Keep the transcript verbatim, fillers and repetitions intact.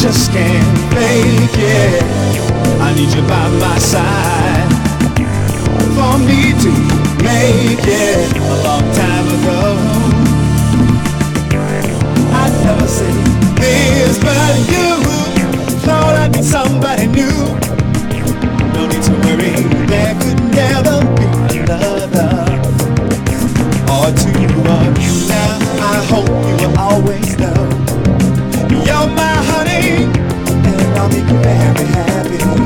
just can't fake it. I need you by my side for me to make it. A long time ago, I'd never say this, but you thought I'd be somebody new. No need to worry, there could never be another or two of you. Now I hope you will always know you're my honey, and I'll make you very happy.